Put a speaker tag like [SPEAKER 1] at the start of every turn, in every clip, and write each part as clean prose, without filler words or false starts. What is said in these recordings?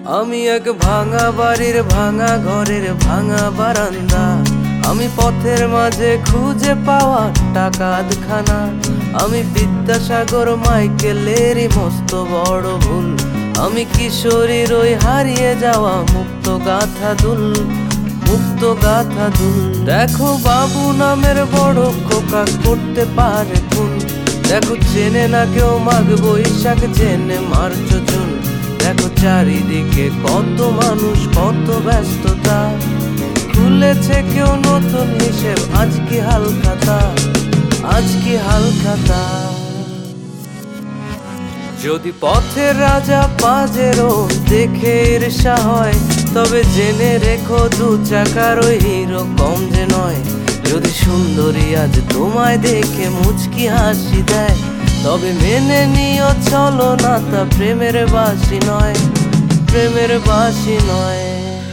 [SPEAKER 1] আমি এক ভাঙা বাড়ির ভাঙা ঘরের ভাঙা বারান্দা, আমি পথের মাঝে খুঁজে পাওয়া টাকা আধখানা। আমি বিদ্যাসাগর মাইকেলেরই মস্ত বড় ভুল, আমি কিশোরীর ওই হারিয়ে যাওয়া মুক্ত গাথা দুল, মুক্ত গাথা দুল। দেখো বাবু নামের বড় খোকা করতে পারে খুন, দেখো চেনে না কেউ মাঘ বৈশাখ, চেনে মার্চ জুন। দেখো চারিদিকে কত মানুষ, কত ব্যস্ততা, খুলেছে কেউ নতুন হিসেব, আজ কি হাল খাতা, আজ কি হাল খাতা। যদি পথের রাজা পাজেরও দেখে ঈর্ষা হয়, তবে জেনে রেখো দু চাকার ওই হিরো কম যে নয়। যদি সুন্দরী আজ তোমায় দেখে মুচকি হাসি দেয়, তবে মেনে নিও চলো না তা প্রেমের বাসি নয়, প্রেমের বাসি নয়।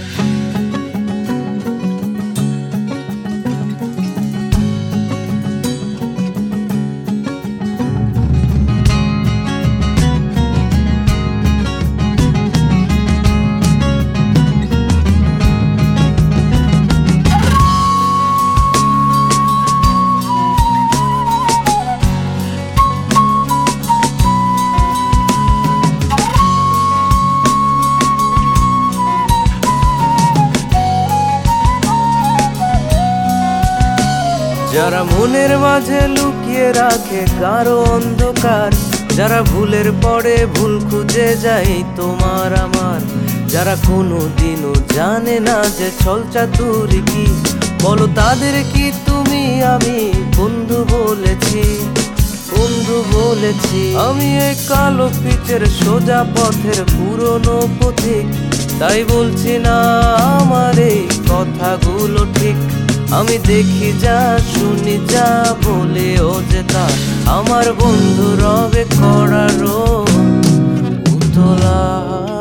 [SPEAKER 1] যারা মনের মাঝে লুকিয়ে রাখে গাঢ় অন্ধকার, যারা ভুলের পরে ভুল খুঁজে যায় তোমার আমার, যারা কোনোদিনও জানে না যে ছলচাতুরি কি, বলো তাদের কি তুমি আমি বন্ধু বলেছি, বন্ধু বলেছি। আমি এই কালো পিচের সোজা পথের পুরনো পথিক, তাই বলছি না আমার এই কথাগুলো ঠিক। আমি দেখি যা শুনি যা বলে ও যে তা, আমার বন্ধু রবে করারও উতলা।